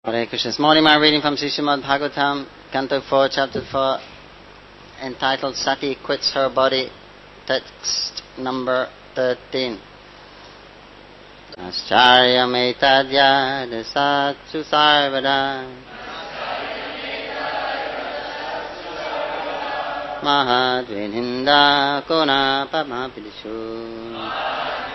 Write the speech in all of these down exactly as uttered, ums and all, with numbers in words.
Hare Krishna. This morning I'm reading from Srimad Bhagavatam, Canto four, Chapter four, entitled Sati Quits Her Body, text number thirteen. Ascharya metadya dasatsu sarvada mahadvininda kona pamapidishu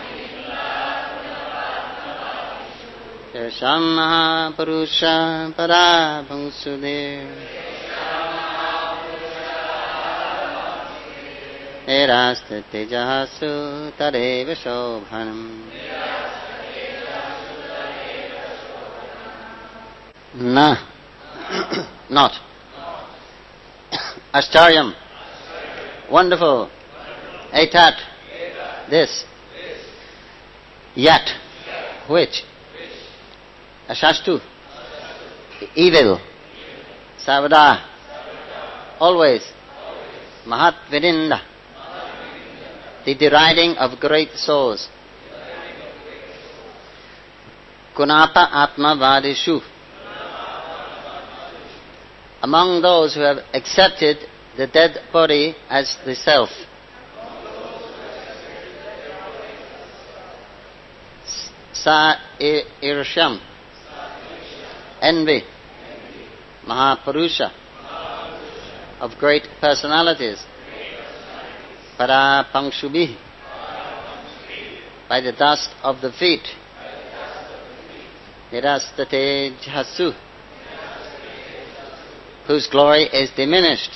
Yasham Mahapurusha Parabhangsudir Erastate Jahasu Tareva Shobhanam Na Not Ashtaryam Wonderful Etat This Yat Which Ashastu, evil, Savada, always, Mahat Vininda, the deriding of great souls, Kunapa Atma Vadishu, among those who have accepted the dead body as the self. Sa Irsham, envy, Mahapurusha, of great personalities, Parapangshubi, by the dust of the feet, Nirastate Jahasu, whose glory is diminished,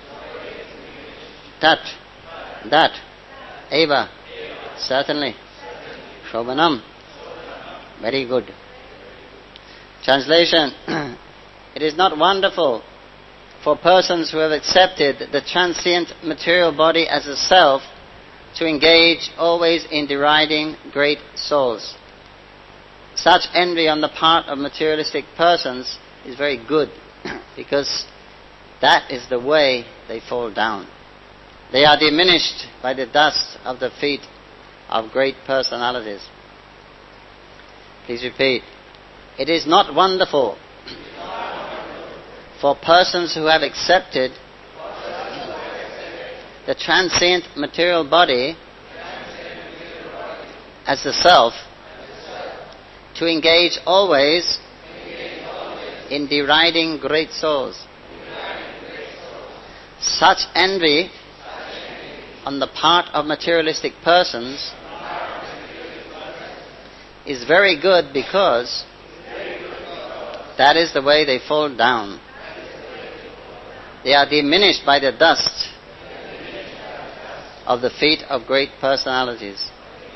Tat, that, Eva, certainly, Shobhanam, very good. Translation. It is not wonderful for persons who have accepted the transient material body as a self to engage always in deriding great souls. Such envy on the part of materialistic persons is very good because that is the way they fall down. They are diminished by the dust of the feet of great personalities. Please repeat. It is not wonderful for persons who have accepted the transient material body as the self to engage always in deriding great souls. Such envy on the part of materialistic persons is very good because that is the way they fall down. They are diminished by the dust of the feet of great personalities.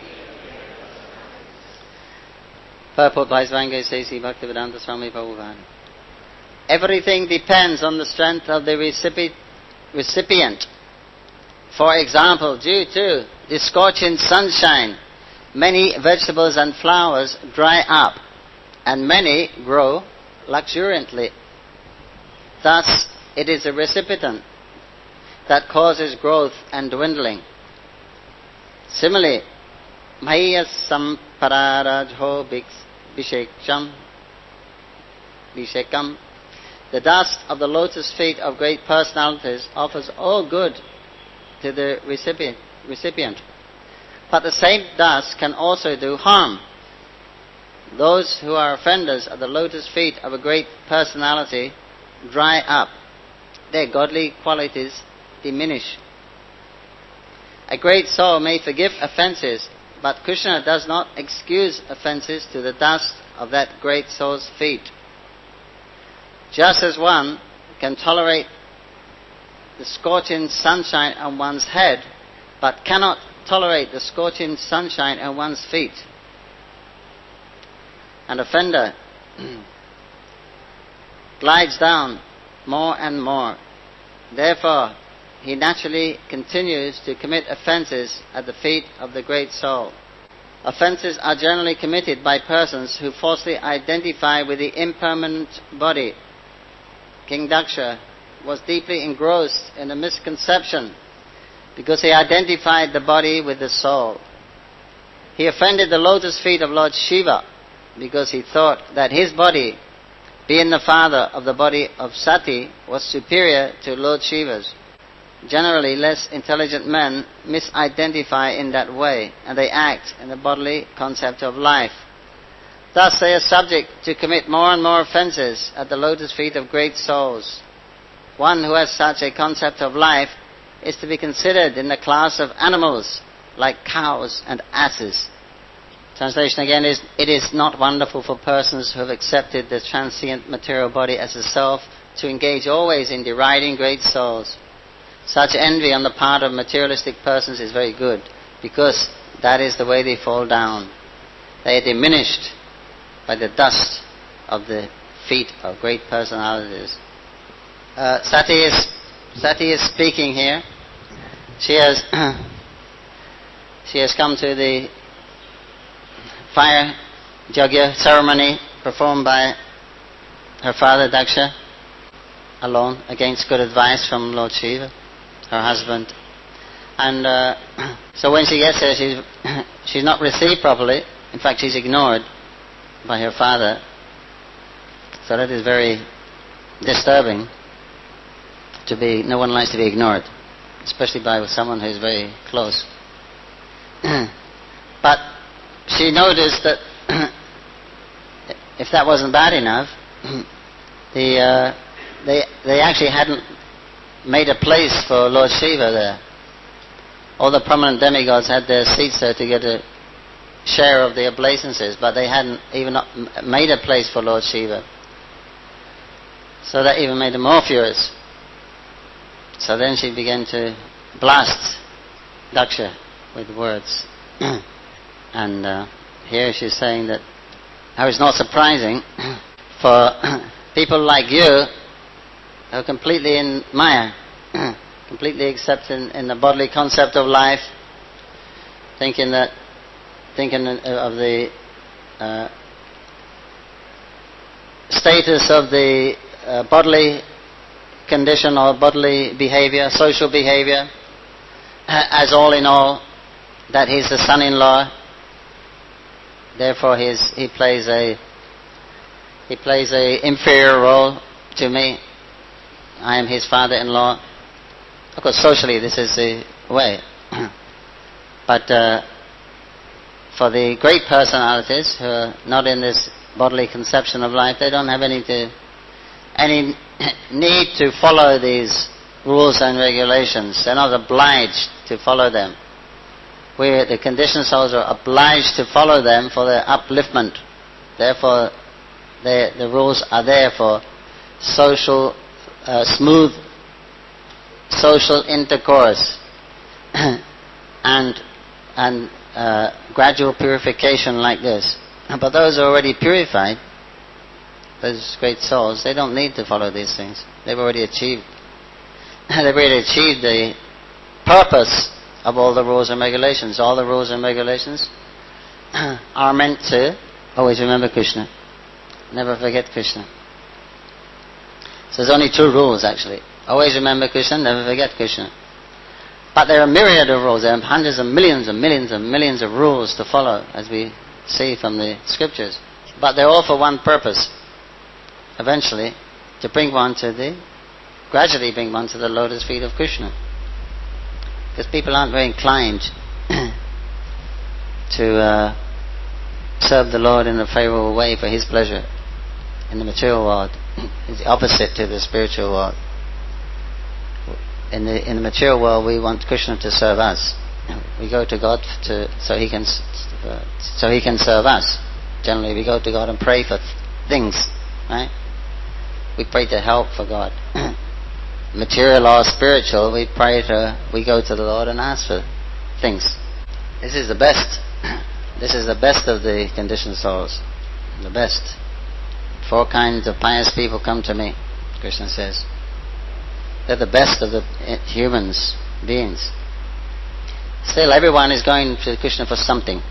Purport by Swaminga Sesi Bhaktivedanta Swami Prabhupada. Everything depends on the strength of the recipi- recipient. For example, due to the scorching sunshine, many vegetables and flowers dry up, and many grow luxuriantly. Thus, it is the recipient that causes growth and dwindling. Similarly, Maya Sampararajho Bhishekam, Bhishekam, the dust of the lotus feet of great personalities offers all good to the recipient, recipient. But the same dust can also do harm. Those who are offenders of the lotus feet of a great personality dry up. Their godly qualities diminish. A great soul may forgive offences, but Krishna does not excuse offences to the dust of that great soul's feet. Just as one can tolerate the scorching sunshine on one's head, but cannot tolerate the scorching sunshine on one's feet. An offender glides down more and more. Therefore, he naturally continues to commit offences at the feet of the great soul. Offences are generally committed by persons who falsely identify with the impermanent body. King Daksha was deeply engrossed in a misconception because he identified the body with the soul. He offended the lotus feet of Lord Shiva because he thought that his body being the father of the body of Sati, was superior to Lord Shiva's. Generally, less intelligent men misidentify in that way, and they act in the bodily concept of life. Thus they are subject to commit more and more offences at the lotus feet of great souls. One who has such a concept of life is to be considered in the class of animals, like cows and asses. Translation again is, it is not wonderful for persons who have accepted the transient material body as a self to engage always in deriding great souls. Such envy on the part of materialistic persons is very good, because that is the way they fall down. They are diminished by the dust of the feet of great personalities. Uh, Sati is Sati is speaking here. She has she has come to the fire yajna ceremony performed by her father Daksha alone, against good advice from Lord Shiva, her husband. And uh, so when she gets there, she's she's not received properly. In fact, she's ignored by her father. So that is very disturbing. To be, no one likes to be ignored, especially by someone who is very close. But she noticed that if that wasn't bad enough, the uh, they they actually hadn't made a place for Lord Shiva there. All the prominent demigods had their seats there to get a share of the obeisances, but they hadn't even made a place for Lord Shiva. So that even made them more furious. So then she began to blast Daksha with words. And uh, here she's saying that how it's not surprising for people like you who are completely in Maya, completely accepting in the bodily concept of life, thinking that, thinking of the uh, status of the uh, bodily condition or bodily behavior, social behavior, as all in all, that he's the son-in-law. Therefore, he's, he plays a he plays a inferior role to me. I am his father-in-law. Of course, socially, this is the way. But uh, for the great personalities who are not in this bodily conception of life, they don't have any to any need to follow these rules and regulations. They're not obliged to follow them. We, the conditioned souls, are obliged to follow them for their upliftment. Therefore, they, the rules are there for social, uh, smooth social intercourse and and uh, gradual purification like this. But those who are already purified, those great souls, they don't need to follow these things. They've already achieved. They've already achieved the purpose of all the rules and regulations. All the rules and regulations are meant to always remember Krishna. Never forget Krishna. So there's only two rules actually. Always remember Krishna, never forget Krishna. But there are myriad of rules. There are hundreds of millions and millions and millions of rules to follow, as we see from the scriptures. But they're all for one purpose. Eventually, to bring one to the, gradually bring one to the lotus feet of Krishna. Because people aren't very inclined to uh, serve the Lord in a favorable way for His pleasure in the material world. It's the opposite to the spiritual world. In the in the material world, we want Krishna to serve us. We go to God to so He can uh, so He can serve us. Generally, we go to God and pray for things, right? We pray to help for God. Material or spiritual, we pray to, we go to the Lord and ask for things. This is the best. This is the best of the conditioned souls. The best. Four kinds of pious people come to me, Krishna says. They're the best of the humans, beings. Still, everyone is going to Krishna for something.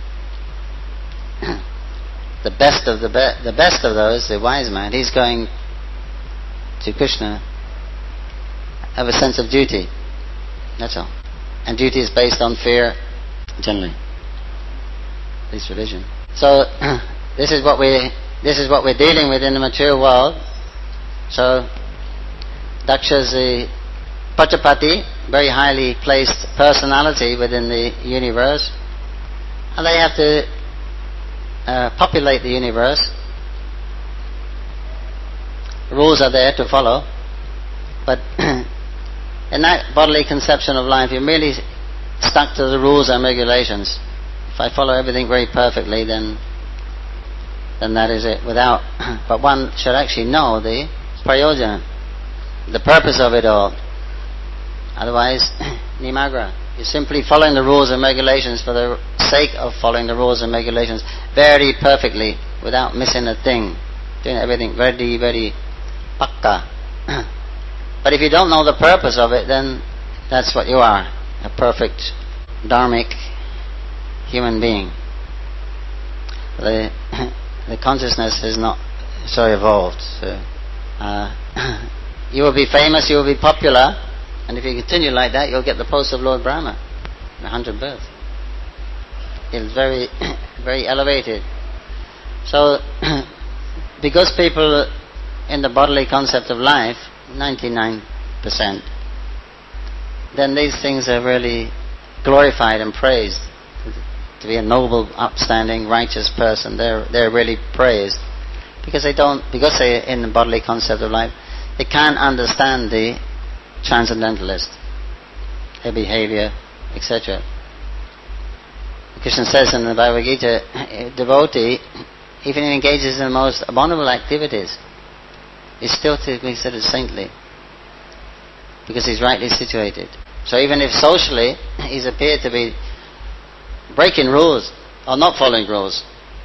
The best of the be- the best of those, the wise man, he's going to Krishna, have a sense of duty. That's all. And duty is based on fear, generally. At least religion. So, this is what we this is what we're dealing with in the material world. So, Daksha's the Prajapati, very highly placed personality within the universe, and they have to uh, populate the universe. Rules are there to follow, but in that bodily conception of life, you're merely stuck to the rules and regulations. If I follow everything very perfectly, then then that is it. Without, but one should actually know the prayojana, the purpose of it all. Otherwise, nimagra. You're simply following the rules and regulations for the sake of following the rules and regulations very perfectly, without missing a thing, doing everything very, very pakka. But if you don't know the purpose of it, then that's what you are, a perfect dharmic human being. The the consciousness is not so evolved. So, uh, you will be famous, you will be popular, and if you continue like that, you'll get the post of Lord Brahma, a hundred births. It's very, very elevated. So, because people in the bodily concept of life, ninety-nine percent, then these things are really glorified and praised. To be a noble, upstanding, righteous person, they're they're really praised because they don't, because they're in the bodily concept of life, they can't understand the transcendentalist, their behavior, et cetera. Krishna says in the Bhagavad Gita, a devotee, even if he engages in the most abominable activities, is still to be considered saintly because he's rightly situated. So even if socially he's appeared to be breaking rules or not following rules,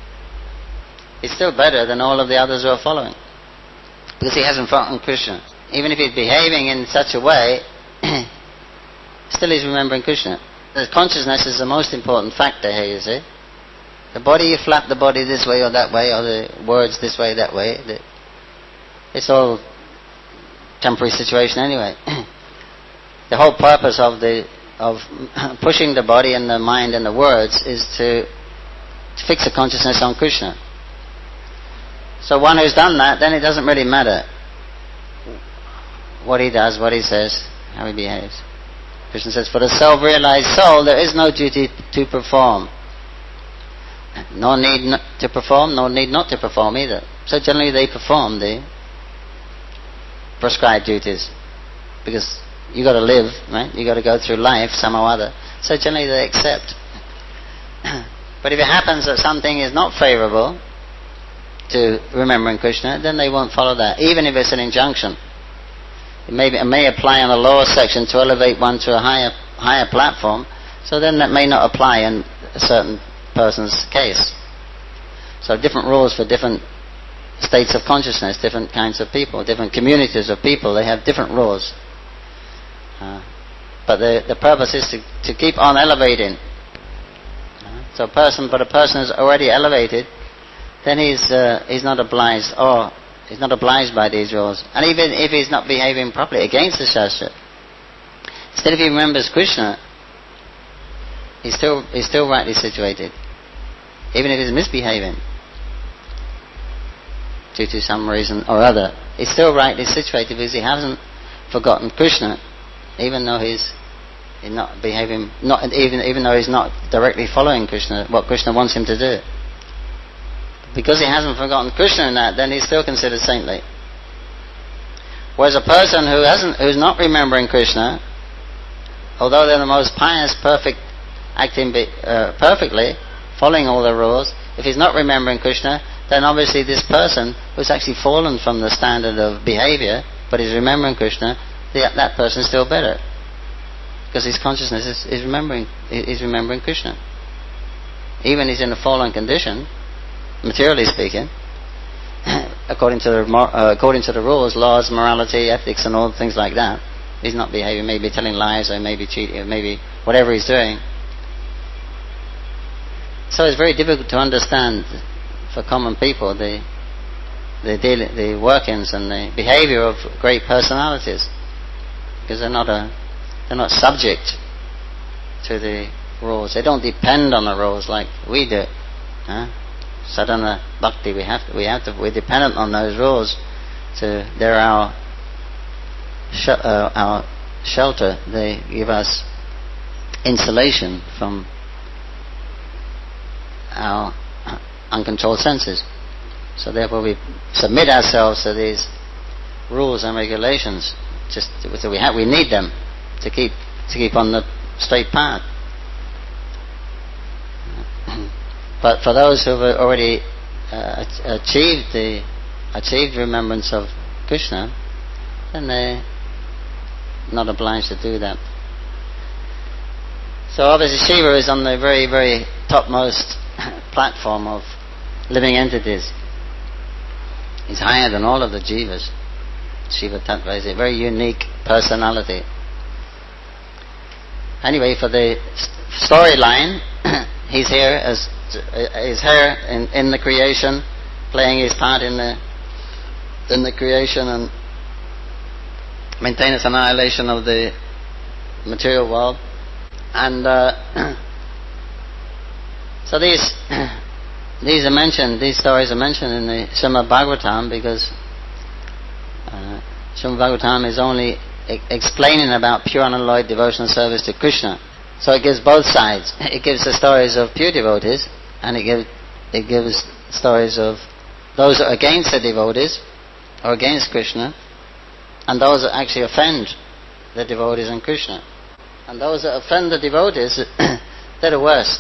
he's still better than all of the others who are following because he hasn't forgotten Krishna. Even if he's behaving in such a way, still he's remembering Krishna. The consciousness is the most important factor here, you see. The body, you flap the body this way or that way, or the words this way, that way. It's all temporary situation anyway. The whole purpose of the of pushing the body and the mind and the words is to, to fix the consciousness on Krishna. So one who's done that, then it doesn't really matter what he does, what he says, how he behaves. Krishna says, for the self-realized soul, there is no duty to perform. No need not to perform, no need not to perform either. So generally they perform the prescribed duties because you got to live, right? You got to go through life somehow or other. So generally they accept. But if it happens that something is not favorable to remembering Krishna, then they won't follow that, even if it's an injunction. It may, be, it may apply on the lower section to elevate one to a higher higher platform, so then that may not apply in a certain person's case. So different rules for different states of consciousness, different kinds of people, different communities of people, they have different rules. Uh, but the the purpose is to, to keep on elevating. Uh, so a person, but a person is already elevated, then he's uh, he's not obliged, or he's not obliged by these rules. And even if he's not behaving properly against the Shastra, instead if he remembers Krishna, he's still he's still rightly situated, even if he's misbehaving due to some reason or other. He's still rightly situated because he hasn't forgotten Krishna, even though he's, he's not behaving, not even even though he's not directly following Krishna, what Krishna wants him to do. Because he hasn't forgotten Krishna in that, then he's still considered saintly. Whereas a person who hasn't, who's not remembering Krishna, although they're the most pious, perfect, acting be, uh, perfectly, following all the rules, if he's not remembering Krishna, then obviously this person who's actually fallen from the standard of behavior, but is remembering Krishna, the, that person is still better, because his consciousness is, is remembering is remembering Krishna. Even he's in a fallen condition, materially speaking, according to the uh, according to the rules, laws, morality, ethics, and all things like that, he's not behaving, maybe telling lies, or maybe cheating, or maybe whatever he's doing. So it's very difficult to understand for common people the the daily, the workings and the behavior of great personalities, because they're not a they're not subject to the rules. They don't depend on the rules like we do. Huh? sadhana bhakti. We have to, we have to, we're dependent on those rules. So they're our sh- uh, our shelter. They give us insulation from our uncontrolled senses. So therefore we submit ourselves to these rules and regulations. Just so we have, we need them to keep to keep on the straight path. But for those who have already uh, achieved the achieved remembrance of Krishna, then they're not obliged to do that. So obviously Shiva is on the very, very topmost platform of living entities. He's higher than all of the jivas. Shiva Tattva is a very unique personality. Anyway, for the storyline, he's here as he's here in, in the creation, playing his part in the in the creation and maintenance annihilation of the material world. And uh, so these these are mentioned, these stories are mentioned in the Srimad Bhagavatam because uh, Srimad Bhagavatam is only e- explaining about pure unalloyed devotional service to Krishna. So it gives both sides. It gives the stories of pure devotees, and it gives it gives stories of those that are against the devotees or against Krishna, and those that actually offend the devotees and Krishna. And those that offend the devotees, they're the worst.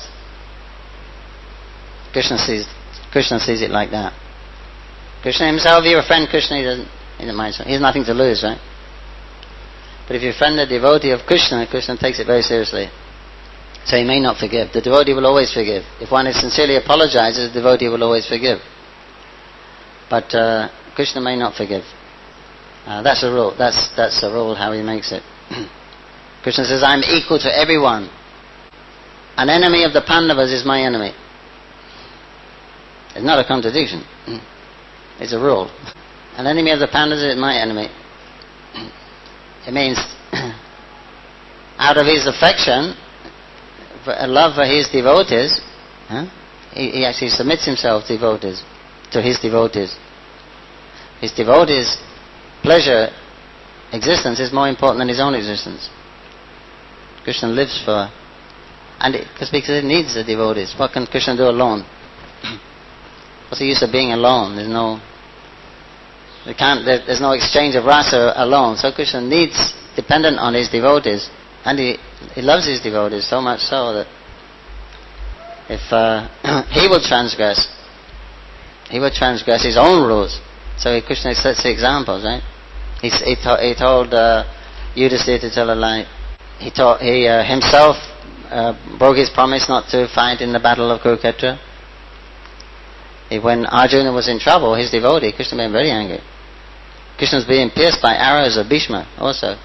Krishna sees Krishna sees it like that. Krishna himself, if you offend Krishna, he doesn't, he doesn't mind. He has nothing to lose, right? But if you offend the devotee of Krishna, Krishna takes it very seriously. So he may not forgive. The devotee will always forgive. If one is sincerely apologizes, the devotee will always forgive. But uh, Krishna may not forgive. Uh, that's a rule. That's that's a rule how he makes it. Krishna says, I'm equal to everyone. An enemy of the Pandavas is my enemy. It's not a contradiction. It's a rule. An enemy of the Pandavas is my enemy. It means out of his affection, for a love for his devotees, huh? he, he actually submits himself to devotees, to his devotees. His devotees' pleasure, existence is more important than his own existence. Krishna lives for, and it, because because it needs the devotees. What can Krishna do alone? What's the use of being alone? There's no, we can't. There, there's no exchange of rasa alone. So Krishna needs, dependent on his devotees, and he he loves his devotees so much so that if uh, he will transgress, he will transgress his own rules. So Krishna sets the examples, right? He he, to, he told uh, Yudhisthira to tell a lie. He taught, he uh, himself uh, broke his promise not to fight in the battle of Kurukshetra. He, when Arjuna was in trouble, his devotee, Krishna made him very angry. Krishna was being pierced by arrows of Bhishma also.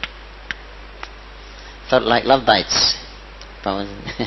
Felt like love bites. for,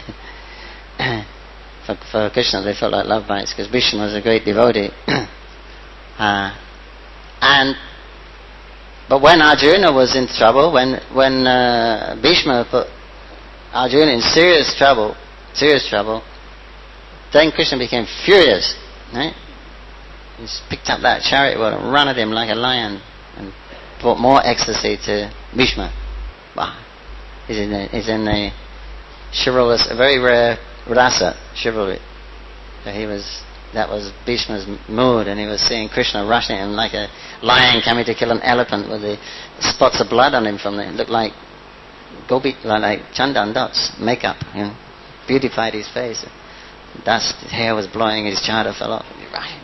for Krishna they felt like love bites because Bhishma was a great devotee. uh, and But when Arjuna was in trouble, when when uh, Bhishma put Arjuna in serious trouble, serious trouble, then Krishna became furious. Right? He picked up that chariot and ran at him like a lion, and brought more ecstasy to Bhishma. Wow. He's in a, he's in a chivalrous, a very rare rasa, chivalry. So he was. That was Bhishma's mood, and he was seeing Krishna rushing him like a lion coming to kill an elephant with the spots of blood on him from the, it looked like gopi, like chandan dots, makeup, you know, beautified his face. Dust, his hair was blowing, his chadar fell off.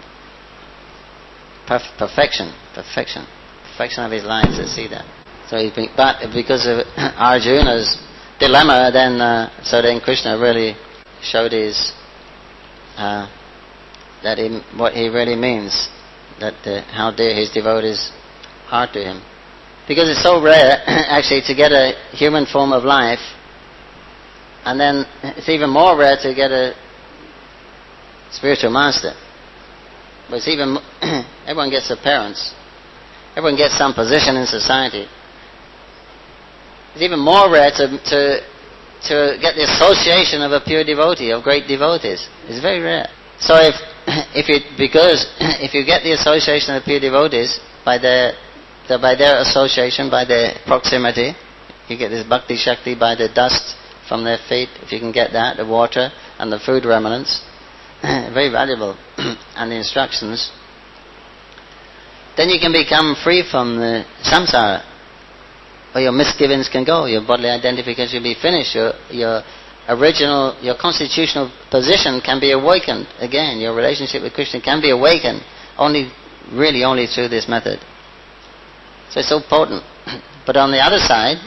Perf- perfection, perfection, perfection of his lines to see that. So he, but because of Arjuna's dilemma, then uh, so then Krishna really showed his. Uh, that he, what he really means, that uh, how dear his devotees are to him. Because it's so rare, actually, to get a human form of life, and then it's even more rare to get a spiritual master. But it's even, everyone gets their parents, everyone gets some position in society. It's even more rare to, to, to get the association of a pure devotee, of great devotees. It's very rare. So if if you because if you get the association of pure devotees by their the, by their association, by their proximity, you get this bhakti shakti by the dust from their feet. If you can get that, the water and the food remnants, very valuable, and the instructions. Then you can become free from the samsara, or your misgivings can go. Your bodily identification will be finished. Your your original, your constitutional position can be awakened again. Your relationship with Krishna can be awakened only, really only through this method. So it's so potent. But on the other side,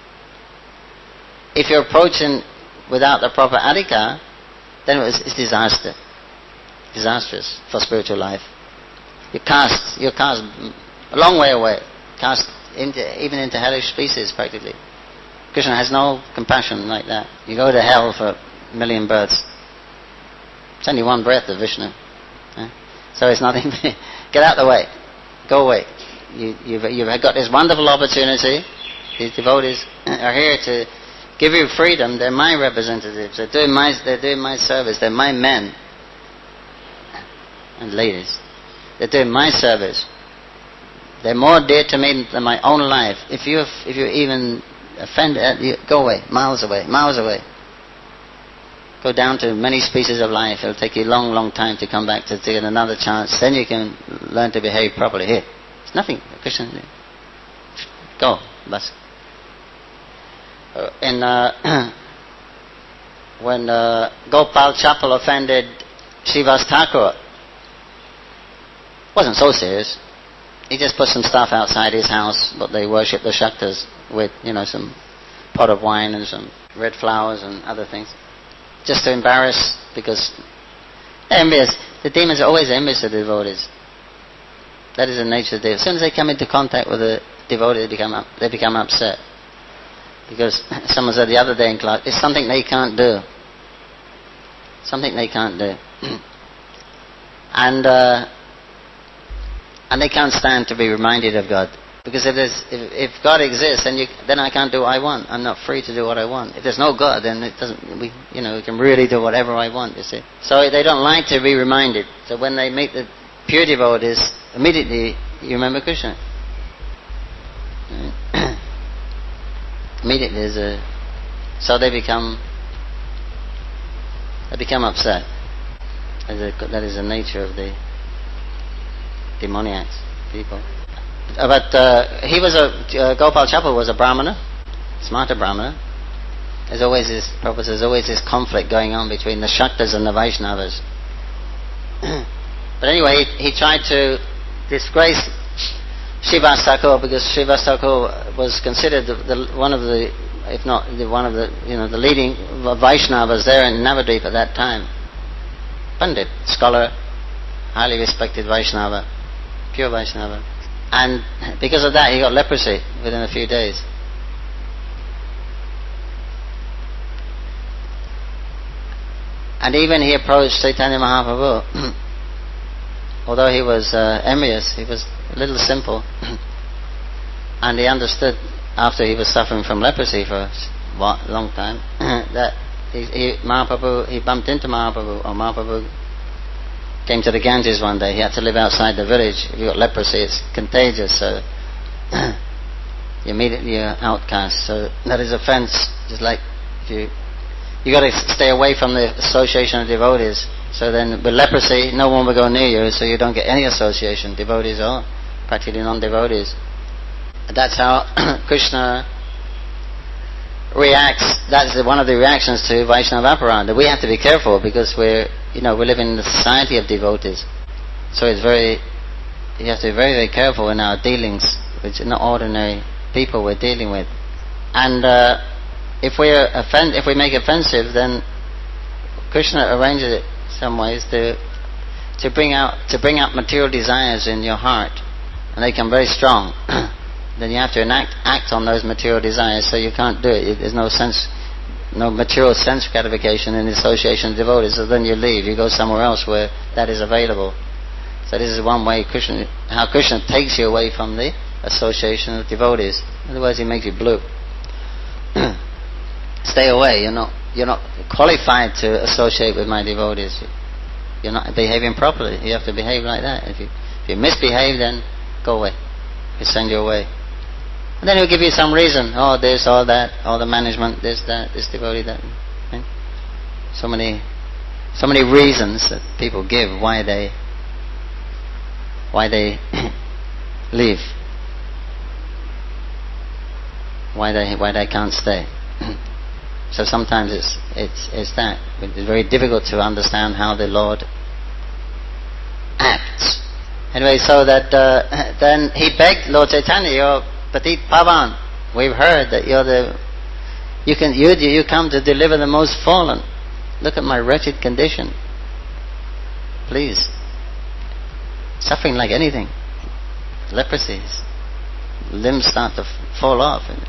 if you're approaching without the proper adhikar, then it's, it's disaster, disastrous for spiritual life. You cast, you're cast a long way away, cast into, even into hellish species practically. Krishna has no compassion like that. You go to hell for a million births. It's only one breath of Vishnu. Eh? So it's nothing. Get out of the way. Go away. You, you've, you've got this wonderful opportunity. These devotees are here to give you freedom. They're my representatives. They're doing my, they're doing my service. They're my men and ladies. They're doing my service. They're more dear to me than my own life. If you if you even offend, you go away, miles away, miles away. Go down to many species of life. It'll take you a long, long time to come back to get another chance. Then you can learn to behave properly. Here, it's nothing. Krishna, go, bas. Uh, in uh, when uh, Gopal Chapel offended Srivas Thakur, wasn't so serious. He just put some stuff outside his house, but they worship the Shaktas with, you know, some pot of wine and some red flowers and other things. Just to embarrass, because they're envious. The demons are always envious of the devotees. That is the nature of the devotee. As soon as they come into contact with a devotee, they become, up, they become upset. Because someone said the other day in class, it's something they can't do. Something they can't do. and... Uh, And they can't stand to be reminded of God. Because if, there's, if, if God exists, then, you, then I can't do what I want. I'm not free to do what I want. If there's no God, then it doesn't. We, you know, we can really do whatever I want, you see. So they don't like to be reminded. So when they meet the pure devotees, immediately you remember Krishna. Immediately there's a... So they become... They become upset. That is the nature of the... demoniacs, people. Uh, but uh, he was a uh, Gopal Chapel was a Brahmana, smarter Brahmana. There's always this, Prabhupada, there's always this conflict going on between the Shaktas and the Vaishnavas. But anyway, he, he tried to disgrace Srivas Thakur because Srivas Thakur was considered the, the, one of the, if not the, one of the, you know, the leading Vaishnavas there in Navadvip at that time. Pandit, scholar, highly respected Vaishnava. Pure Vaishnava. And because of that he got leprosy within a few days. And even he approached Chaitanya Mahaprabhu, although he was uh, envious, he was a little simple. And he understood after he was suffering from leprosy for a long time that he, he, Mahaprabhu, he bumped into Mahaprabhu, or Mahaprabhu came to the Ganges one day. He had to live outside the village. If you've got leprosy, it's contagious, so you immediately are outcast. So that is offense. Just like if you you got to stay away from the association of devotees. So then with leprosy, no one will go near you, so you don't get any association. Devotees are practically non-devotees. That's how Krishna reacts. That's one of the reactions to Vaishnava Aparadha. We have to be careful because we're, you know, we live in the society of devotees. So it's very, you have to be very, very careful in our dealings with not ordinary people we're dealing with. And uh, if we offend, if we make offensive, then Krishna arranges it some ways to to bring out to bring out material desires in your heart, and they become very strong. Then you have to enact act on those material desires, so you can't do it. There's no sense, no material sense gratification in the association of devotees. So then you leave, you go somewhere else where that is available. So this is one way Krishna, how Krishna takes you away from the association of devotees. Otherwise, he makes you blue. Stay away. You're not, you're not qualified to associate with my devotees. You're not behaving properly. You have to behave like that. If you if you misbehave, then go away. He'll send you away. And then he'll give you some reason. Oh, this, all that, all the management, this, that, this devotee, that. Right? So many, so many reasons that people give why they, why they leave, why they, why they can't stay. So sometimes it's it's it's that. It's very difficult to understand how the Lord acts. Anyway, so that uh, then he begged Lord Chaitanya, "You're Patit Pavan. We've heard that you're the you can you you come to deliver the most fallen. Look at my wretched condition. Please, suffering like anything, leprosy, limbs start to f- fall off. And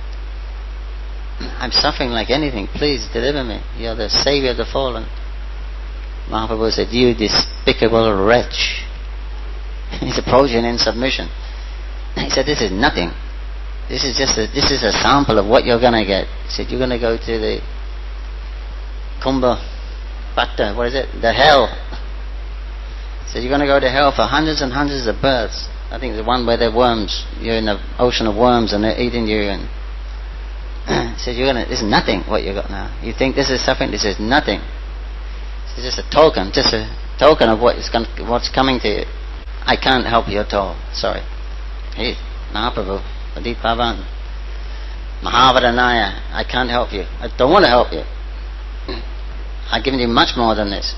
I'm suffering like anything. Please deliver me. You're the savior of the fallen." Mahaprabhu said, "You despicable wretch." He's approaching in submission. He said, "This is nothing. This is just a, this is a sample of what you're going to get." He said, "You're going to go to the Kumbha Bhatta, what is it? The hell." He said, "You're going to go to hell for hundreds and hundreds of births." I think the one where they're worms. You're in the ocean of worms and they're eating you. And he said, "You're going to. This is nothing. What you got now. You think this is suffering? This is nothing. This is just a token, just a token of what is going, what's coming to you. I can't help you at all. Sorry." Hey, Mahaprabhu, Patit Pavan, Mahavaranaya, I can't help you. I don't want to help you. I've given you much more than this.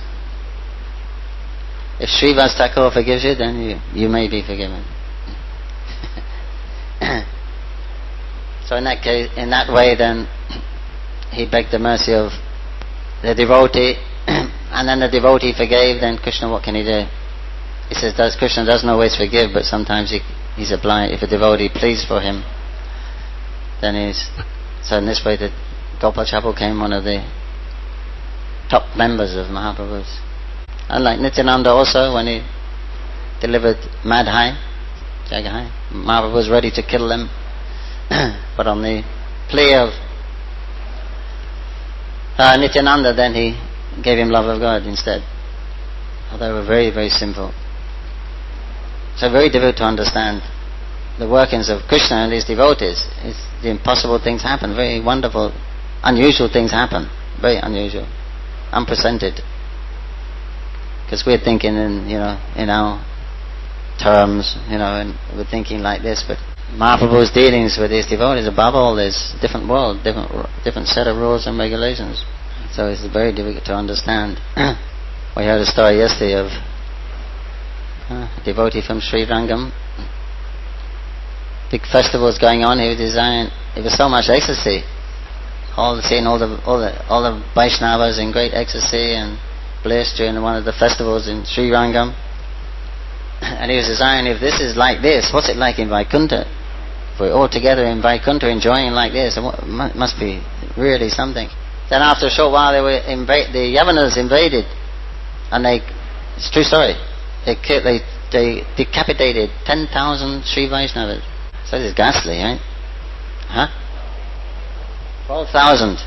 If Srivas Thakur forgives you, then you, you may be forgiven. So in that case, in that way, then he begged the mercy of the devotee, and then the devotee forgave. Then Krishna, what can he do? He says, "Does Krishna doesn't always forgive, but sometimes he he's obliged. If a devotee pleads for him, then he's so in this way that Gopal Chapu became one of the top members of Mahaprabhu's. And like Nityananda also, when he delivered Madhai, Jagai, Mahaprabhu was ready to kill them, but on the plea of uh, Nityananda, then he gave him love of God instead. Although they were very, very simple. So very difficult to understand the workings of Krishna and his devotees. It's, the impossible things happen, very wonderful, unusual things happen, very unusual, unprecedented. Because we're thinking in, you know, in our terms, you know, and we're thinking like this, but Mahaprabhu's dealings with his devotees, above all, there's different world, different different set of rules and regulations. So it's very difficult to understand. We heard a story yesterday of uh, a devotee from Sri Rangam. Big festivals going on. He was designed. It was so much ecstasy. All seeing all the all the all the Vaishnavas in great ecstasy and bliss during one of the festivals in Sri Rangam. And he was desiring, if this is like this, what's it like in Vaikuntha? If we're all together in Vaikuntha enjoying like this, it must be really something. Then after a short while, they were invade, the Yavanas invaded, and they, it's a true story, they, they, they decapitated ten thousand Sri Vaishnavas. So this is ghastly, right? Huh? twelve thousand.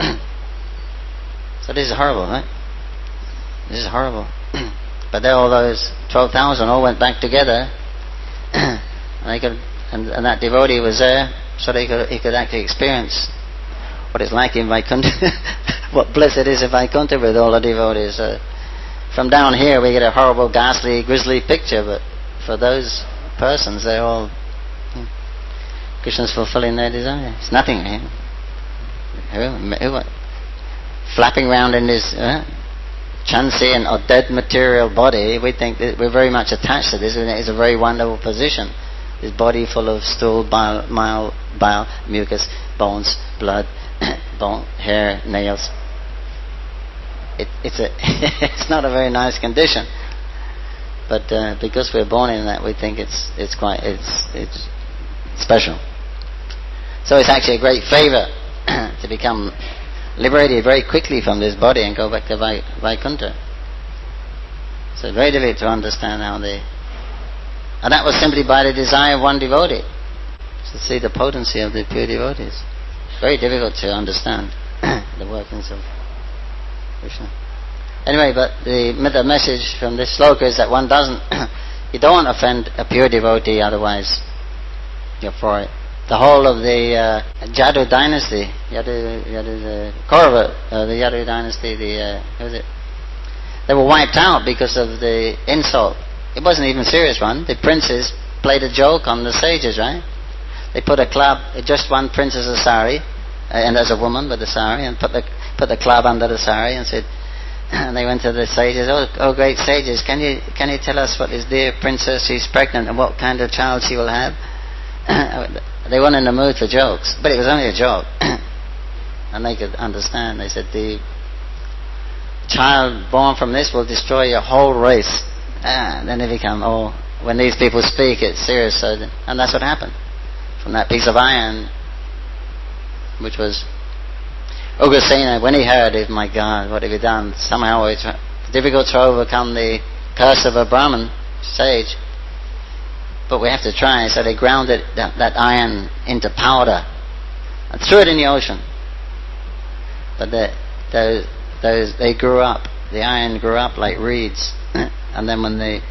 So this is horrible, right? This is horrible. But then all those twelve thousand all went back together, and they could, and, and that devotee was there, so they could, he could actually experience what it's like in Vaikuntha, what bliss it is in Vaikuntha with all the devotees. Uh, from down here we get a horrible, ghastly, grisly picture, but for those persons, they're all, hmm, Krishna's fulfilling their desire. It's nothing. Eh? Who, who, flapping around in this uh, transient or dead material body, we think that we're very much attached to this, and it's a very wonderful position. This body full of stool, bile, bile, bile mucus, bones, blood, bone, hair, nails. It, it's a it's not a very nice condition, but uh, because we're born in that, we think it's it's quite it's it's special. So it's actually a great favor to become liberated very quickly from this body and go back to Vai- Vaikuntha. So it's very difficult to understand how they... And that was simply by the desire of one devotee. To see the potency of the pure devotees. It's very difficult to understand the workings of Krishna. Anyway, but the, the message from this sloka is that one doesn't, you don't want to offend a pure devotee, otherwise you're for it. The whole of the uh, Yadu dynasty, Yadu, Yadu the Kaurava, uh, the Yadu dynasty, the uh, who was it? They were wiped out because of the insult. It wasn't even a serious one. The princes played a joke on the sages, right? They put a club, just one princess a sari, uh, and as a woman with a sari, and put the put the club under the sari, and said, and they went to the sages. Oh, oh, great sages! Can you can you tell us what this dear princess, she's pregnant, and what kind of child she will have? They weren't in the mood for jokes, but it was only a joke, and they could understand. They said the child born from this will destroy your whole race. And then they become, oh, when these people speak, it's serious. So, and that's what happened. From that piece of iron, which was Ugrasena, when he heard it, my God, what have you done? Somehow it's difficult to overcome the curse of a Brahmin sage. But we have to try. So they grounded that, that iron into powder and threw it in the ocean. But the, those, those, they grew up. The iron grew up like reeds. And then when the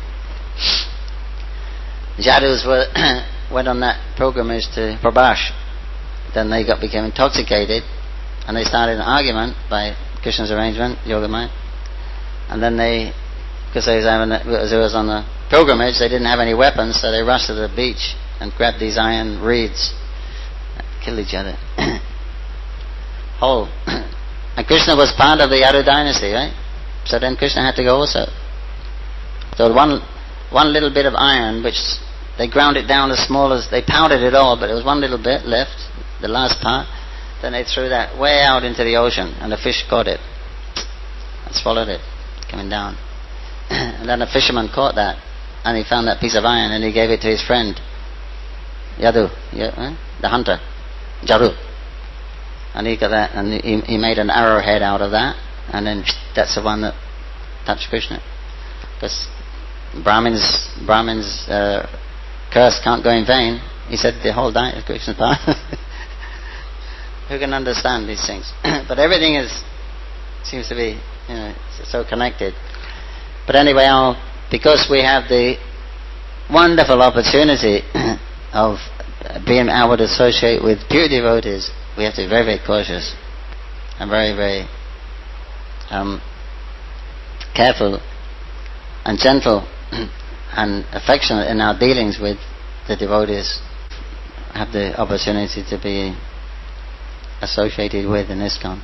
Yadus were went on that pilgrimage to Prabhash, then they got became intoxicated, and they started an argument by Krishna's arrangement, Yogamaya. And then they, because they was having, as it was on the pilgrimage, they didn't have any weapons, so they rushed to the beach and grabbed these iron reeds, killed each other. Whole. And Krishna was part of the Yadu dynasty, right? So then Krishna had to go also. So one one little bit of iron, which they ground it down as small as, they powdered it all, but there was one little bit left, the last part. Then they threw that way out into the ocean, and the fish caught it and swallowed it, coming down. And then a fisherman caught that, and he found that piece of iron, and he gave it to his friend Yadu, yeah, eh? the hunter, Jaru. And he got that, and he, he made an arrowhead out of that, and then that's the one that touched Krishna. Because Brahmins, Brahmins uh, curse can't go in vain. He said the whole diet of Krishna's power. Who can understand these things? But everything is seems to be, you know, so connected. But anyway, I'll, because we have the wonderful opportunity of being able to associate with pure devotees, we have to be very, very cautious and very, very um, careful and gentle and affectionate in our dealings with the devotees. Have the opportunity to be associated with in ISKCON.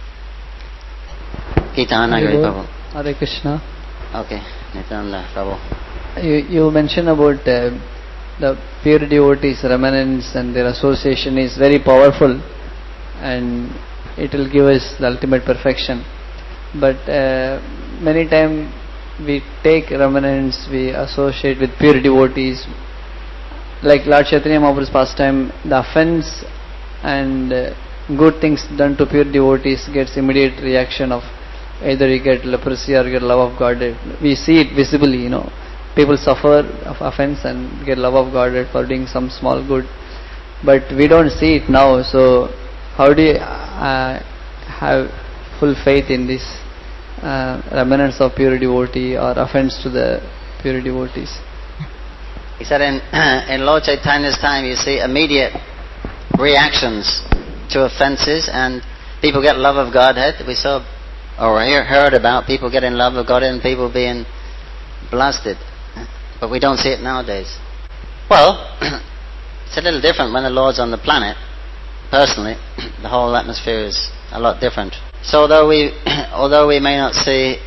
Gita Nagari Prabhu. Hare Krishna. Okay, Nityananda Prabhu. You, you mentioned about uh, the pure devotees, remanence, and their association is very powerful, and it will give us the ultimate perfection. But uh, many times we take remanence, we associate with pure devotees. Like Lord Chaitanya Mahaprabhu's pastime, the offense and uh, good things done to pure devotees gets immediate reaction of either you get leprosy or you get love of God. We see it visibly, you know. People suffer of offense and get love of God for doing some small good. But we don't see it now. So how do you uh, have full faith in this uh, remnants of pure devotee or offense to the pure devotees? He said in, in Lord Chaitanya's time you see immediate reactions to offences, and people get love of Godhead. We saw or heard about people getting love of Godhead and people being blasted. But we don't see it nowadays. Well, it's a little different when the Lord's on the planet. Personally, the whole atmosphere is a lot different. So although we, although we may not see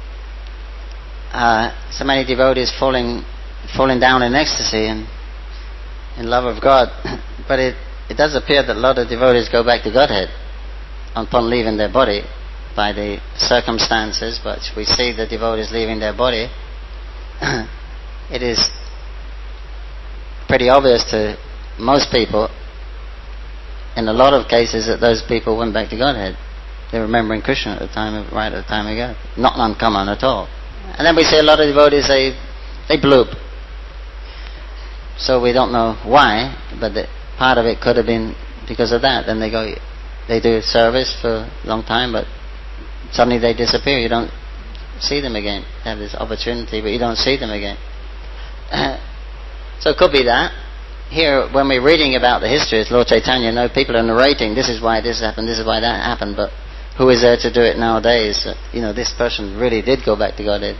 uh, so many devotees falling falling down in ecstasy and in love of God, but it, it does appear that a lot of devotees go back to Godhead upon leaving their body by the circumstances, but we see the devotees leaving their body. It is pretty obvious to most people, in a lot of cases, that those people went back to Godhead. They're remembering Krishna at the time of, right at the time of God. Not uncommon at all. And then we see a lot of devotees, they they bloop. So we don't know why, but the, part of it could have been because of that. Then they go, they do service for a long time, but suddenly they disappear. You don't see them again. You have this opportunity, but you don't see them again. So it could be that. Here, when we're reading about the histories, Lord Chaitanya, no, people are narrating, this is why this happened, this is why that happened, but who is there to do it nowadays? Uh, you know, this person really did go back to Godhead.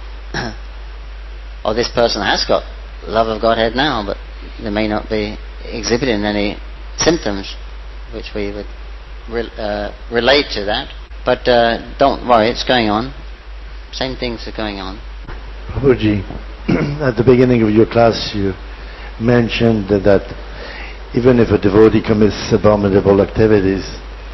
Or this person has got love of Godhead now, but they may not be exhibiting any symptoms which we would re- uh, relate to that. But uh, don't worry, it's going on. Same things are going on. Prabhuji, at the beginning of your class you mentioned that even if a devotee commits abominable activities,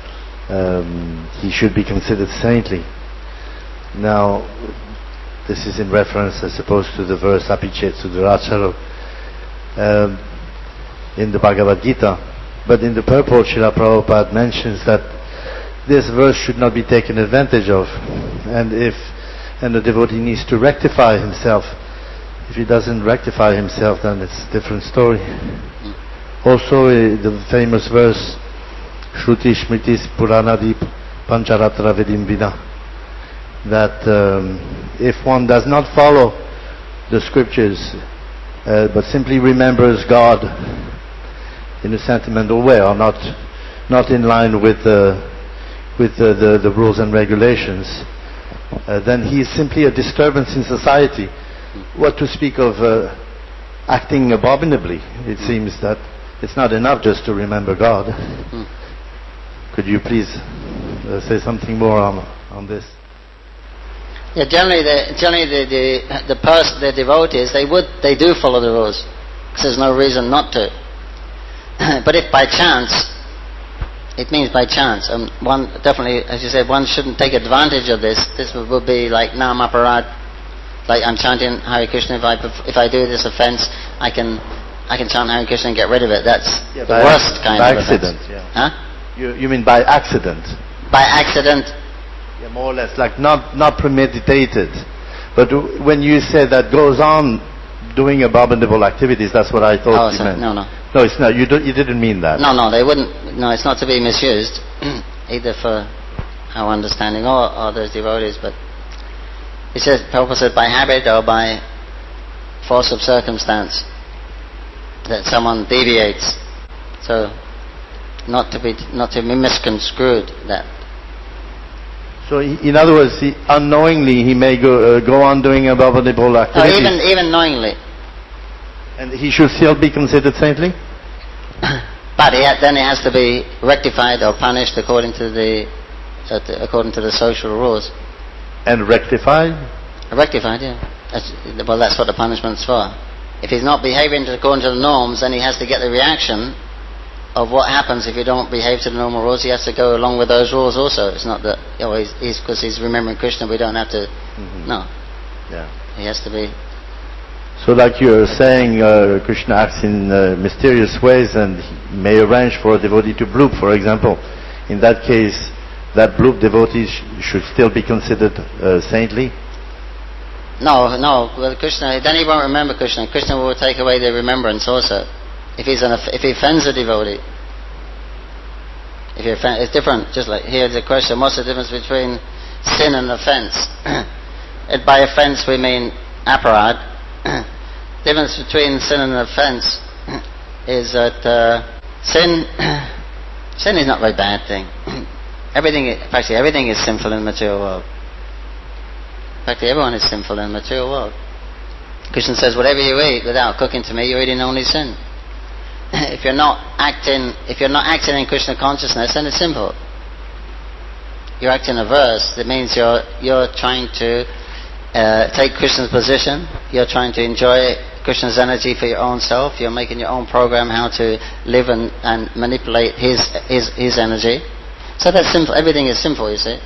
um, he should be considered saintly. Now, this is in reference, I suppose, to the verse Apichet Sudaracharo um, in the Bhagavad Gita. But in the purport, Srila Prabhupada mentions that this verse should not be taken advantage of, and if and the devotee needs to rectify himself. If he doesn't rectify himself, then it's a different story. Also, uh, the famous verse, Shruti Smritis Puranadi Pancharatra Vidimbina, that um, if one does not follow the scriptures, uh, but simply remembers God in a sentimental way, or not not in line with uh, with uh, the, the rules and regulations, uh, then he is simply a disturbance in society. What to speak of uh, acting abominably? It seems that it's not enough just to remember God. Mm. Could you please uh, say something more on on this? Yeah, generally, the generally the the, the person, the devotees, they would they do follow the rules because there's no reason not to. But if by chance, it means by chance, um, one definitely, as you said, one shouldn't take advantage of this. This would, would be like Nam Aparad. Like I'm chanting Hare Krishna, if I if I do this offence, I can I can chant Hare Krishna and get rid of it. That's yeah, the worst kind by of accident. offense. Yeah. Huh? You you mean by accident? By accident. Yeah, more or less, like not not premeditated. But when you say that goes on doing abominable activities, that's what I thought Oh, you so, meant. no, no. No, it's not. You don't. You didn't mean that. No, no, they wouldn't. No, it's not to be misused, either for our understanding or, or those devotees, but. It says, Prabhupada said, by habit or by force of circumstance, that someone deviates. So, not to be not to be misconstrued that. So, he, in other words, he, unknowingly he may go uh, go on doing abominable activities. No, even even knowingly. And he should still be considered saintly. But he ha- then it has to be rectified or punished according to the uh, to, according to the social rules. And rectified? Rectified, yeah. That's, well, that's what the punishment's for. If he's not behaving according to the norms, then he has to get the reaction of what happens if you don't behave to the normal rules. He has to go along with those rules also. It's not that, oh, he's because he's, he's remembering Krishna, we don't have to. Mm-hmm. No. Yeah. He has to be. So, like you're saying, uh, Krishna acts in uh, mysterious ways, and he may arrange for a devotee to bloop, for example. In that case, that bloop devotee sh- should still be considered uh, saintly? No, no. Well, Krishna, then he won't remember Krishna. Krishna will take away the remembrance also. If he's an, if he offends a devotee, if he offend, it's different. Just like here's the question: what's the difference between sin and offence? And by offence we mean aparad. The difference between sin and offence is that uh, sin, sin is not a very bad thing. Everything, practically everything is sinful in the material world. Practically everyone is sinful in the material world. Krishna says, whatever you eat without cooking to me, you're eating only sin. If you're not acting, if you're not acting in Krishna consciousness, then it's simple. You're acting averse. That means you're you're trying to uh, take Krishna's position. You're trying to enjoy Krishna's energy for your own self. You're making your own program how to live and, and manipulate his his his energy. So that's simple. Everything is simple, you see.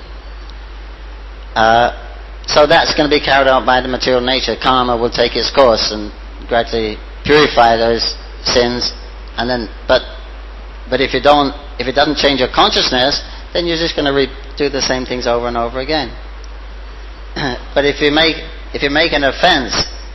uh, so that's going to be carried out by the material nature. Karma will take its course and gradually purify those sins. And then, but but if you don't, if it doesn't change your consciousness, then you're just going to re- do the same things over and over again. But if you make if you make an offense,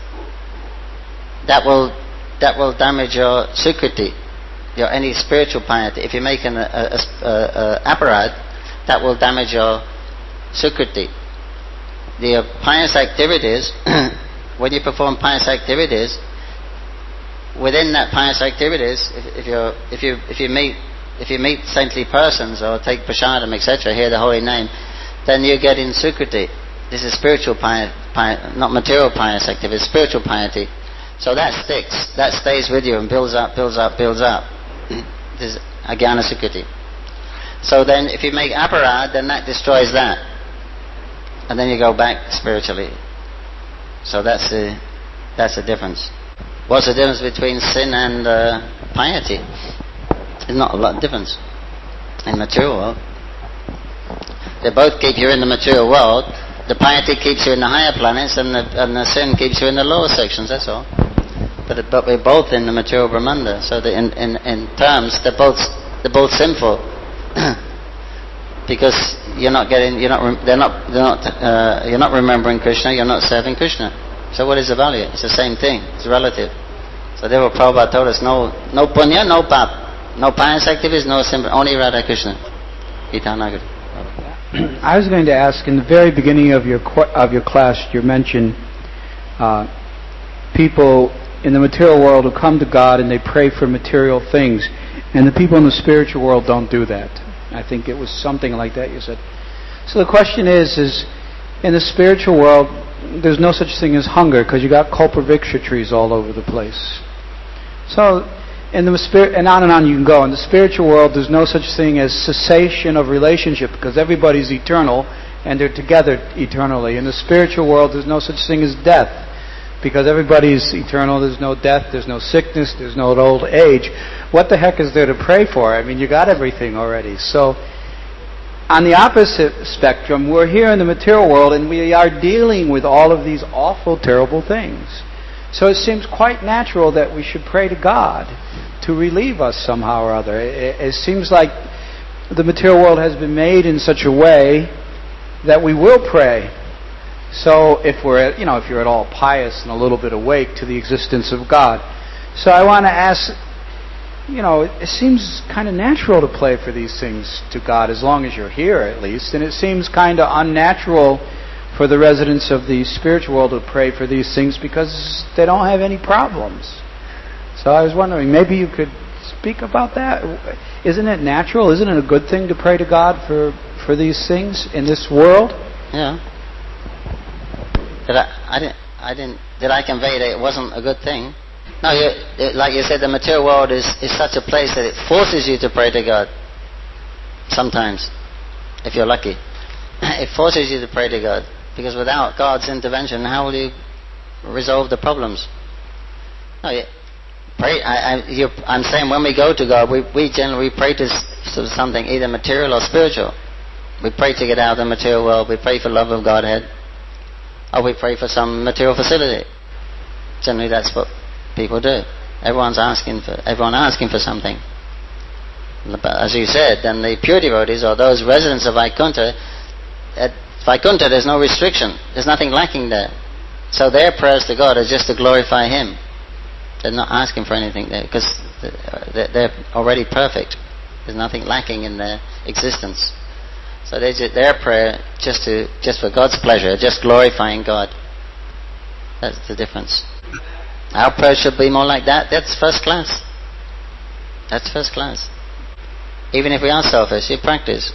that will that will damage your sukriti. Your any spiritual piety. If you make an a, a, a, a aparad, that will damage your sukriti. the pious activities, when you perform pious activities, within that pious activities, if, if you if you if you meet if you meet saintly persons or take prasadam, et cetera, hear the holy name, then you get in sukriti. This is spiritual piety, pi- not material pious activity, spiritual piety. So that sticks, that stays with you and builds up, builds up, builds up. This is ajnana sukriti. So then, if you make aparad, then that destroys that, and then you go back spiritually. So that's the that's the difference. What's the difference between sin and uh, piety? There's not a lot of difference in material world. They both keep you in the material world. The piety keeps you in the higher planets, and the, and the sin keeps you in the lower sections. That's all. But it, but we're both in the material Brahmanda. So the, in, in in terms, they're both they're both sinful because you're not getting you're not they're not they're not uh, you're not remembering Krishna. You're not serving Krishna. So what is the value? It's the same thing. It's relative. So therefore, Prabhupada told us no no punya, no pap, no pious activities, no sin, only Radha Krishna. Gita Nagari. I was going to ask, in the very beginning of your of your class, you mentioned uh, people in the material world who come to God and they pray for material things, and the people in the spiritual world don't do that. I think it was something like that you said. So the question is, is in the spiritual world, there's no such thing as hunger because you got Kalpavriksha trees all over the place. So, in the spirit, and on and on you can go. In the spiritual world, there's no such thing as cessation of relationship because everybody's eternal and they're together eternally. In the spiritual world, there's no such thing as death because everybody's eternal. There's no death, there's no sickness, there's no old age. What the heck is there to pray for? I mean, you got everything already. So, on the opposite spectrum, we're here in the material world and we are dealing with all of these awful, terrible things. So it seems quite natural that we should pray to God to relieve us somehow or other. It, it seems like the material world has been made in such a way that we will pray. So if we're, you know, if you're at all pious and a little bit awake to the existence of God. So I want to ask, you know, it, it seems kind of natural to pray for these things to God as long as you're here at least. And it seems kind of unnatural for the residents of the spiritual world to pray for these things because they don't have any problems. So I was wondering, maybe you could speak about that. Isn't it natural? Isn't it a good thing to pray to God for, for these things in this world? Yeah. Did I? I didn't. I didn't. Did I convey that it wasn't a good thing? No. You, it, like you said, the material world is is such a place that it forces you to pray to God. Sometimes, if you're lucky, it forces you to pray to God. Because without God's intervention, how will you resolve the problems? No, you pray. I, I, you're, I'm saying when we go to God, we, we generally pray to something either material or spiritual. We pray to get out of the material world. We pray for love of Godhead, or we pray for some material facility. Generally, that's what people do. Everyone's asking for. Everyone asking for something. But as you said, then the pure devotees or those residents of Vaikuntha. At Vaikuntha, there's no restriction. There's nothing lacking there. So their prayers to God are just to glorify Him. They're not asking for anything there because they're already perfect. There's nothing lacking in their existence. So they just, their prayer just to just for God's pleasure, just glorifying God. That's the difference. Our prayer should be more like that. That's first class. That's first class. Even if we are selfish, you practice.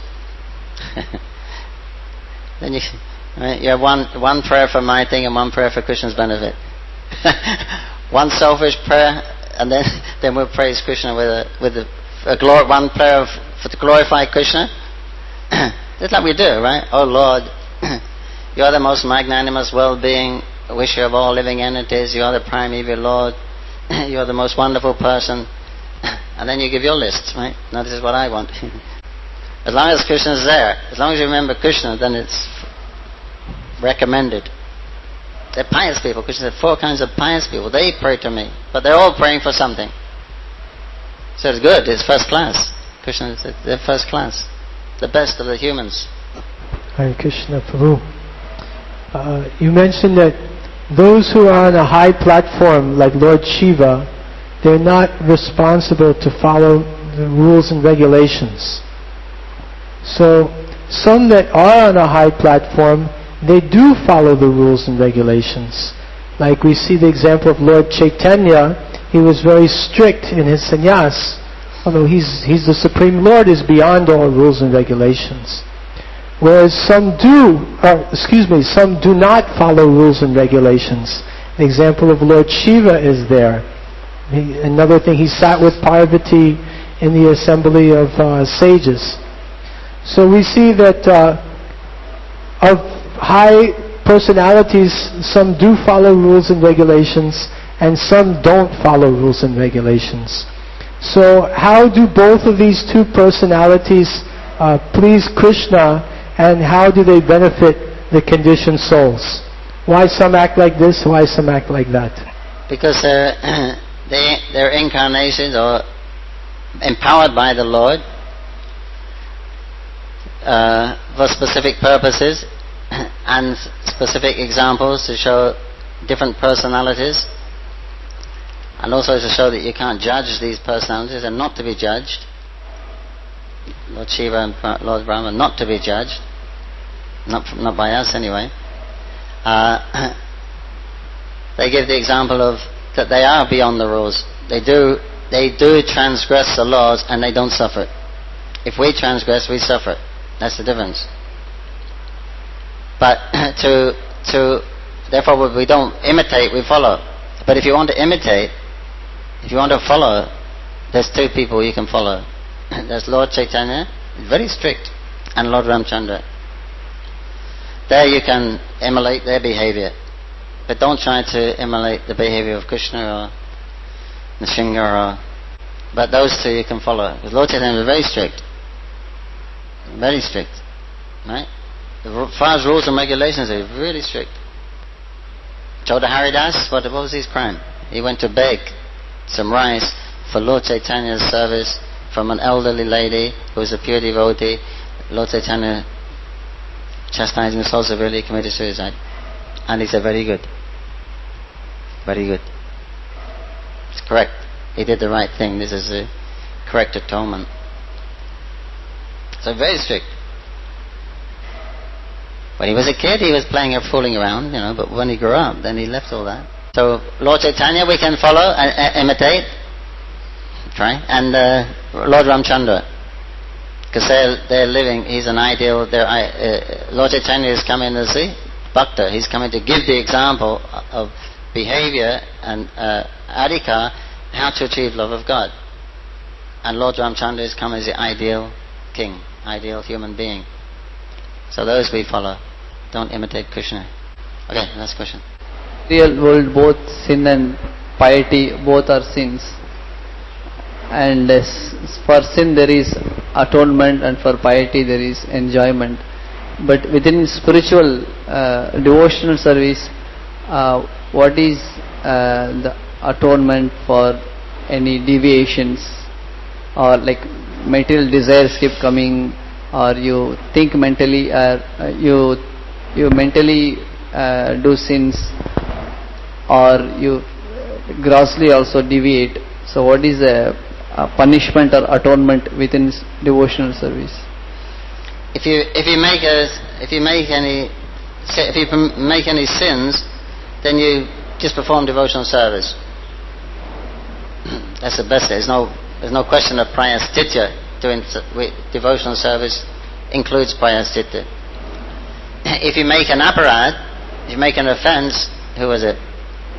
Then you, right, you have one one prayer for my thing and one prayer for Krishna's benefit. One selfish prayer, and then then we'll praise Krishna with a with a, a glor- one prayer of, for to glorify Krishna. That's like we do, right? Oh Lord, you are the most magnanimous, well-being wisher of all living entities. You are the primeval Lord. You are the most wonderful person. And then you give your list, right? Now this is what I want. As long as Krishna is there, as long as you remember Krishna, then it's recommended. They're pious people. Krishna said four kinds of pious people. They pray to me, but they're all praying for something. So it's good. It's first class. Krishna said they're first class, the best of the humans. Hare Krishna, Prabhu. Uh, you mentioned that those who are on a high platform, like Lord Shiva, they're not responsible to follow the rules and regulations. So, some that are on a high platform, they do follow the rules and regulations. Like we see the example of Lord Chaitanya, he was very strict in his sannyas. Although he's, he's the Supreme Lord, is beyond all rules and regulations. Whereas some do, or excuse me, some do not follow rules and regulations. The example of Lord Shiva is there. He, another thing, he sat with Parvati in the assembly of uh, sages. So we see that uh, of high personalities, some do follow rules and regulations, and some don't follow rules and regulations. So how do both of these two personalities uh, please Krishna, and how do they benefit the conditioned souls? Why some act like this, why some act like that? Because uh, they, their incarnations are empowered by the Lord uh, for specific purposes and specific examples to show different personalities, and also to show that you can't judge these personalities and not to be judged. Lord Shiva and Lord Brahma not to be judged, not not by us anyway. Uh, they give the example of that they are beyond the rules. They do they do transgress the laws and they don't suffer. If we transgress, we suffer. That's the difference. But to to therefore we don't imitate, we follow. But if you want to imitate, if you want to follow, there's two people you can follow. There's Lord Chaitanya, very strict, and Lord Ramchandra. There you can emulate their behavior, but don't try to emulate the behavior of Krishna or Nrsimha. Or, but those two you can follow. Because Lord Chaitanya was very strict, very strict, right? As far as rules and regulations, they're really strict. Choda Haridas, what was his crime? He went to beg some rice for Lord Chaitanya's service from an elderly lady who was a pure devotee. Lord Chaitanya, chastising him so severely, committed suicide. And he said, very good. Very good. It's correct. He did the right thing. This is the correct atonement. So very strict. When he was a kid, he was playing or fooling around, you know, but when he grew up, then he left all that. So Lord Chaitanya we can follow and uh, imitate. Try. And uh, Lord Ramchandra, because they're, they're living, he's an ideal, they're, uh, Lord Chaitanya is coming as the Bhakta, he's coming to give the example of behavior and uh, adhikar, how to achieve love of God. And Lord Ramchandra is coming as the ideal king, ideal human being. So those we follow. Don't imitate Krishna. Okay, last question. Real world, both sin and piety, both are sins. And uh, for sin there is atonement, and for piety there is enjoyment. But within spiritual uh, devotional service, uh, what is uh, the atonement for any deviations, or like material desires keep coming, or you think mentally, or uh, you you mentally uh, do sins, or you grossly also deviate. So what is the uh, punishment or atonement within devotional service? If you if you make a if you make any if you make any sins, then you just perform devotional service. That's the best. There's no there's no question of prayastitya. Doing devotional service includes prayastitya. If you make an aparad, if you make an offence, who was it?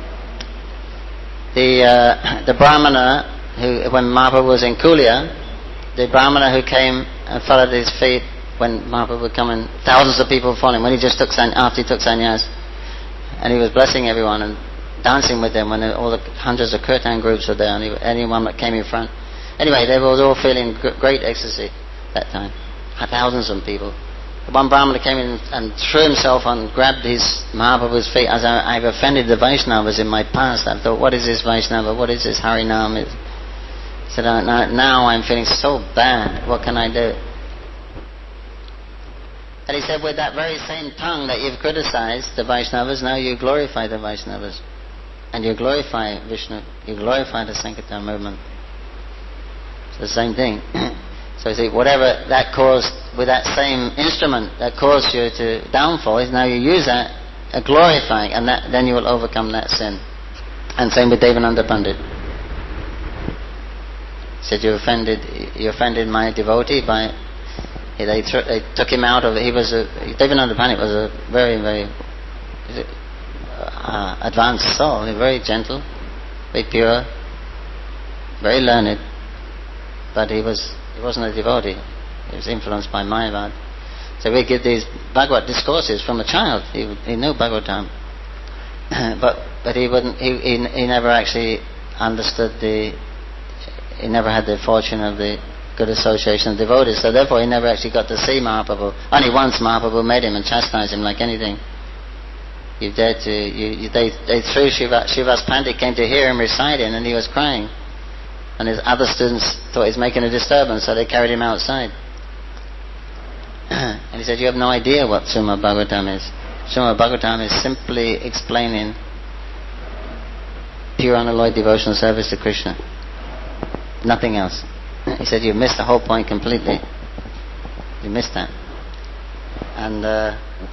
The uh, the brahmana who, when Mahaprabhu was in Kulia, the brahmana who came and fell at his feet when Mahaprabhu would come and thousands of people following when he just took after he took sannyas, and he was blessing everyone and dancing with them when all the hundreds of kirtan groups were there, and he, anyone that came in front. Anyway, they were all feeling great ecstasy that time. Thousands of people. One Brahmana came in and threw himself and grabbed his Mahaprabhu's feet. As I, I've offended the Vaishnavas in my past. I thought, what is this Vaishnava? What is this Harinam? He said, oh, now, now I'm feeling so bad. What can I do? And he said, with that very same tongue that you've criticized the Vaishnavas, now you glorify the Vaishnavas. And you glorify Vishnu. You glorify the Sankirtan movement. It's the same thing. So you see, whatever that caused with that same instrument that caused you to downfall, is now you use that, uh, glorifying, and that, then you will overcome that sin. And same with Devananda Pandit. He said, you offended, you offended my devotee by, they, tr- they took him out of, he was a, Devananda Pandit was a very, very uh, advanced soul, very gentle, very pure, very learned, but he was, he wasn't a devotee. He was influenced by Mayavad. So we give these Bhagavad discourses from a child. He, he knew Bhagavatam, but but he wouldn't. He, he he never actually understood the. He never had the fortune of the good association of devotees. So therefore, he never actually got to see Mahaprabhu. Only once Mahaprabhu met him and chastised him like anything. You dared to. You, you, they they threw Shiva, Shivas Pandit came to hear him reciting, and he was crying. And his other students thought he was making a disturbance, so they carried him outside. And he said, you have no idea what Srimad Bhagavatam is. Srimad Bhagavatam is simply explaining pure unalloyed devotional service to Krishna. Nothing else. He said, you missed the whole point completely. You missed that. And uh,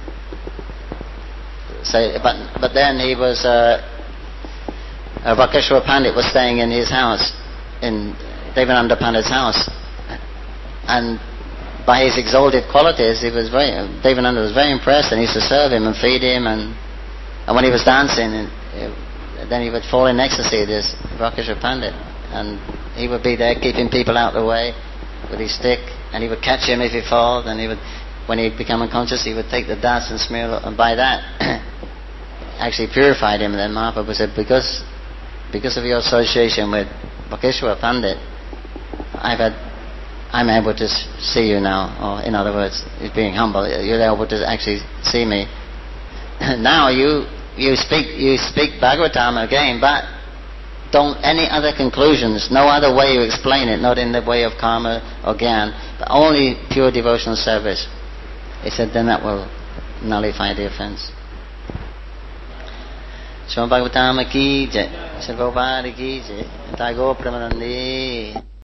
so, but but then he was, uh, uh, Vakeshwara Pandit was staying in his house, in Devananda Pandit's house, and by his exalted qualities, he was very, Devananda was very impressed, and he used to serve him and feed him, and and when he was dancing, and, uh, then he would fall in ecstasy, this Vakeshwara Pandit, and he would be there keeping people out of the way with his stick, and he would catch him if he fell, and he would, when he'd become unconscious, he would take the dust and smear it, and by that actually purified him. And then Mahaprabhu said, because because of your association with Vakeshwara Pandit, I've had I'm able to see you now, or in other words, he's being humble, you're able to actually see me. Now you you speak you speak Bhagavatam again, but don't any other conclusions, no other way you explain it, not in the way of karma or gyan, but only pure devotional service. He said, then that will nullify the offense. Srimad Bhagavatam ki jai, Sri Prabhupada ki jai, Tagore Premanandi.